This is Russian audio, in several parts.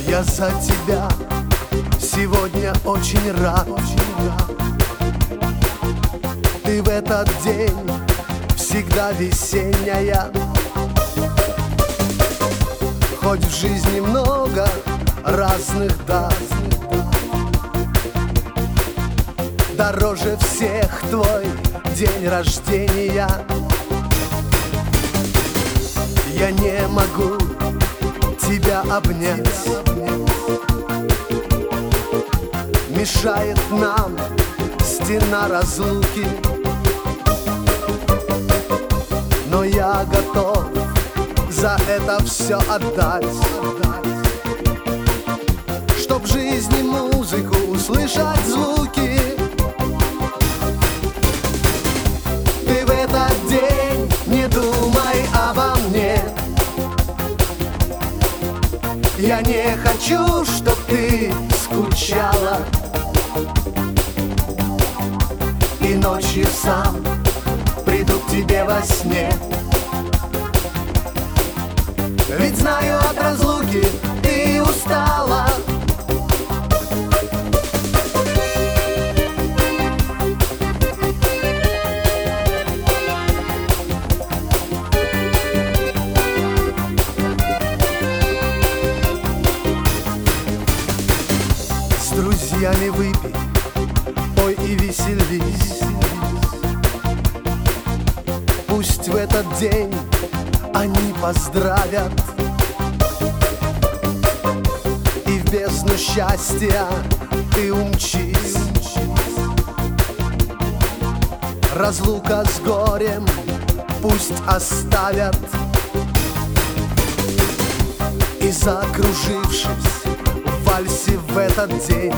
Я за тебя сегодня очень рад. Ты в этот день всегда весенняя. Хоть в жизни много разных дат, дороже всех твой день рождения. Я не могу тебя обнять, мешает нам стена разлуки. Но я готов за это все отдать, чтоб в жизни музыку услышать звуки. Ты в этот день не думай обо мне. Я не хочу, чтоб ты скучала и ночью сам приду к тебе во сне. Ведь знаю, от разлуки ты устала. С друзьями выпей, пой и веселись. Пусть в этот день они поздравят, и в бездну счастья ты умчись. Разлука с горем пусть оставят, и закружившись в вальсе в этот день,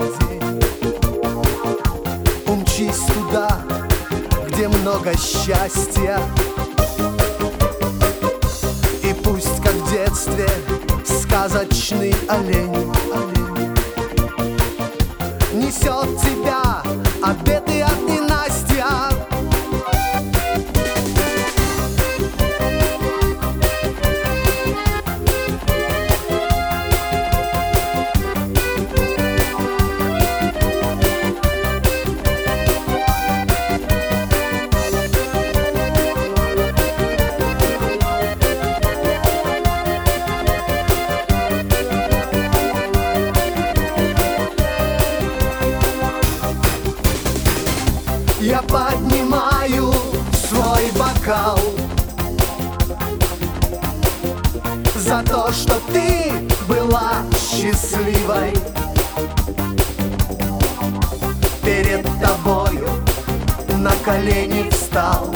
умчись туда, где много счастья. И пусть, как в детстве, сказочный олень несет тебя обеты от ненастья. Я поднимаю свой бокал за то, что ты была счастливой. Перед тобою на колени встал.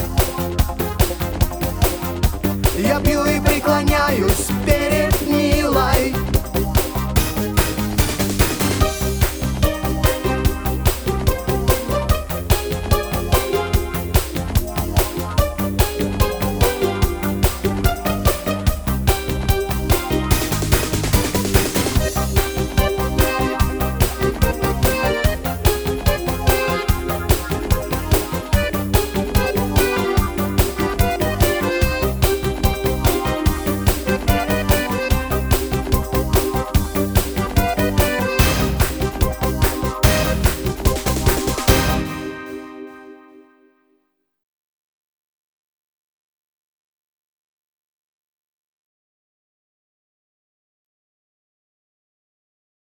Я пью и преклоняюсь перед милой.